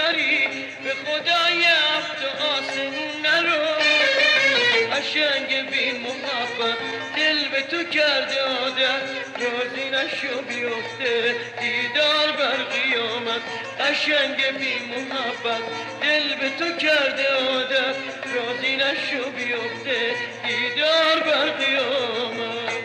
داری به خدای هفت آسمون نرو قشنگ بی محبت دل به تو کرده عادت راضی نشو بیفته دیدار بر قیامت قشنگ بی محبت دل به تو کرده عادت راضی نشو بیفته دیدار بر قیامت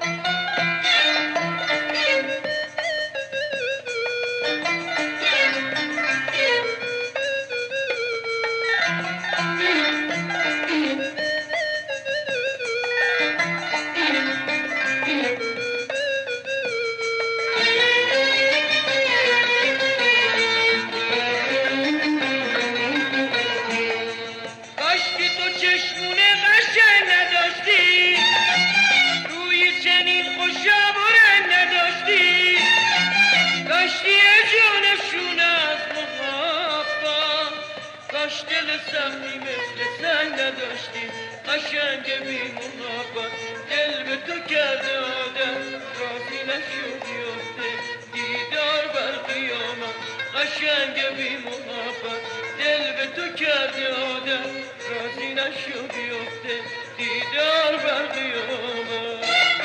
دل سختی مثل سنگ نداشتی قشنگ بی محبت دل به تو کرده عادت راضی نشو بیفته دیدار بر قیامت قشنگ بی محبت دل به تو کرده عادت راضی نشو بیفته دیدار بر قیامت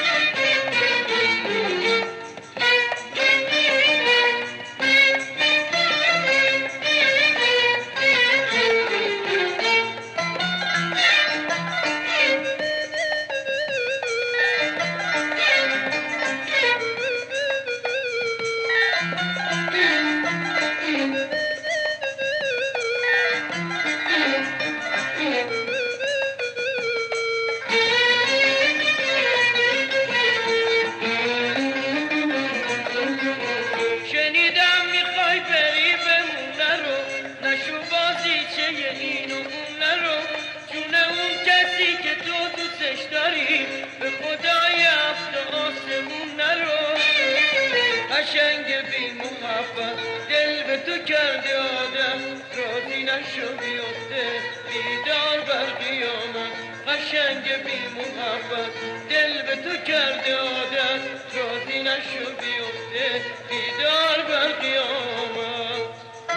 به خدای هفت آسمون نرو قشنگ بی محبت دل به تو کرده عادت راضی نشو بیفته دیدار بر قیامت قشنگ بی محبت دل به تو کرده عادت راضی نشو بیفته دیدار بر قیامت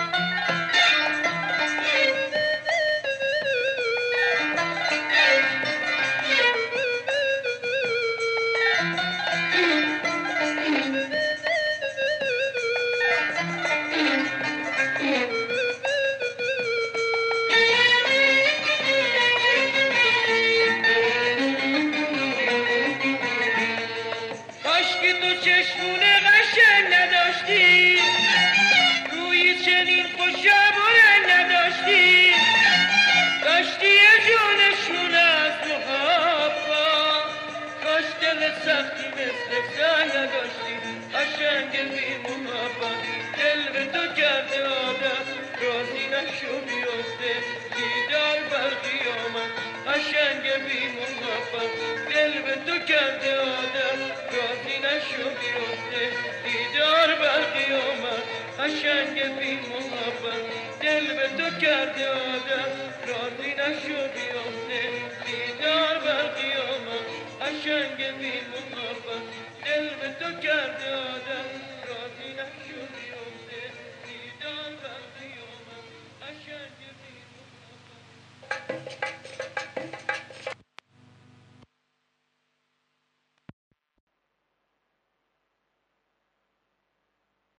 سختی مثل سنگ نداشتی قشنگ بی محبت دل به تو کرده عادت راضی نشو بیفته دیدار بر قیامت قشنگ بی محبت دل به تو کرده عادت راضی نشو بیفته دیدار بر قیامت قشنگ بی محبت دل به تو کرده عادت راضی نشو بیفته دیدار بر قیامت قشنگ بی محبت دل به تو کرده عادت